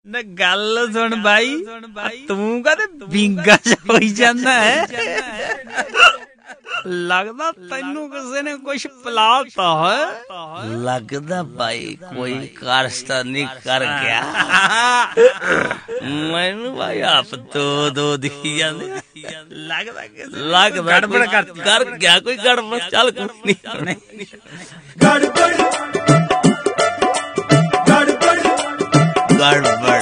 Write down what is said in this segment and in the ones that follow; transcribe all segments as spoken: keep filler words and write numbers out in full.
ना गल सुन भाई, तू कहते बिंगा होई जांदा है। लगदा तैनू किसी ने कुछ पिलाता है। लगदा भाई कोई कारस्तानी कर गया। मैनू भाई आप दो दो दिखी जांदे। लगदा लगदा गड़बड़ कर कर गया कोई गड़बड़। चल कोई नहीं गड़बड़ गड़बड़ गड़बड़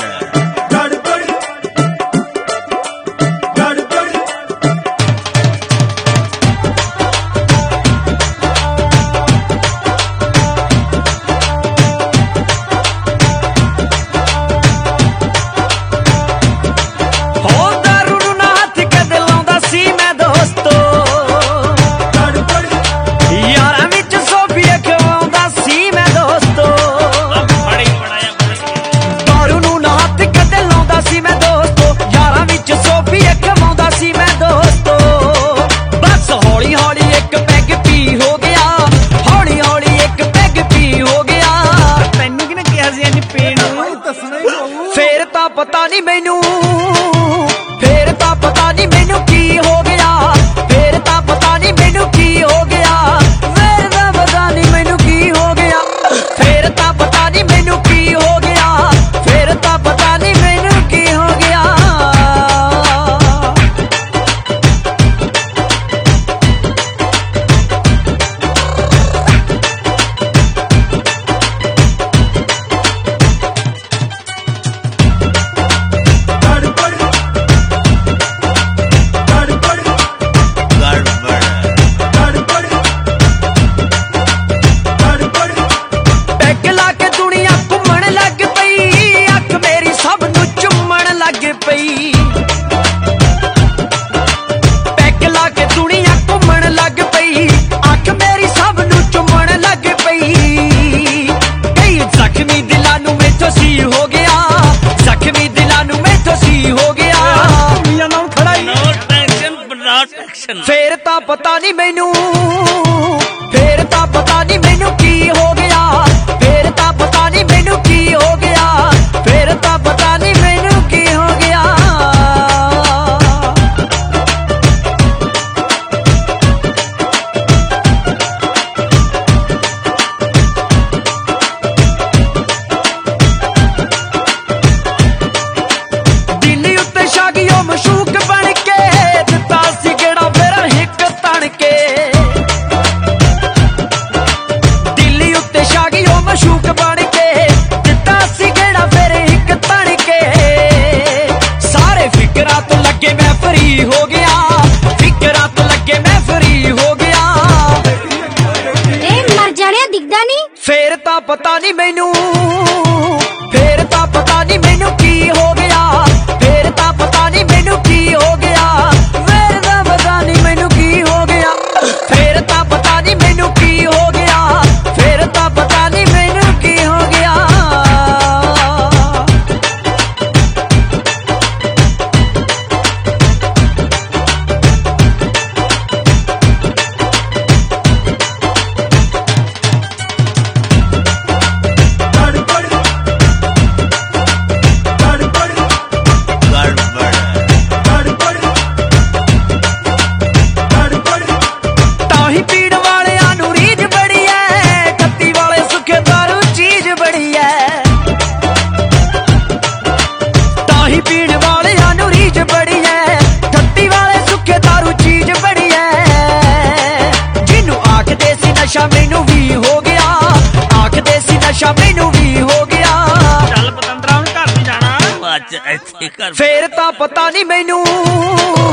पता नहीं मैनू फिर ता पता नहीं मैनू की हो गया। फिर ता पता नहीं मैनू की हो गया। फिर ता पता नहीं मैनू की हो गया। फिर ता पता नहीं मैनू की हो गया। फिर ता पता नहीं मैनू की हो गया। फिर ता पता नहीं मैनू फिर ता पता नहीं मैनू की हो गया। फिर ता पता नहीं मैनू की हो गया। फिर ता पता नहीं मैनू की हो गया। दिल्ली उत्ते शागियो मशूक बन के दिता सी गेड़ा फिर हिक तन के। दिल्ली उत्ते शागियो मशूक बन के दिता सी गेड़ा फिर हिक तन के। सारे फिकरा तो लगे मैं फ्री हो गया। फिकरा तो लगे मैं फ्री हो गया। ए मर जाने दिखदा नहीं। फिर ता पता नहीं मैनू फिर ता पता नहीं मैनू की हो गया। फिर ता पता नहीं मैनू की हो गया। फिर ता पता नहीं मैनू की हो गया। फिर ता पता नहीं मैनू की हो गया। फिर ता पता नहीं मैनू की हो गया। ताही पीण वालियां नूं रीझ बड़ी है। टट्टी वाले सुखे दारू चीज बड़ी है। ताही पीण वालियां नूं रीझ बड़ी है। टट्टी वाले सुखे दारू चीज बड़ी है। जिन्नू आखदे सी नशा मैनू भी हो गया। आखदे सी नशा मैनू भी हो गया। चल पतंदरा हुण घर नहीं जाना। बच इत्थे कर। फिर ता पता नहीं मैनू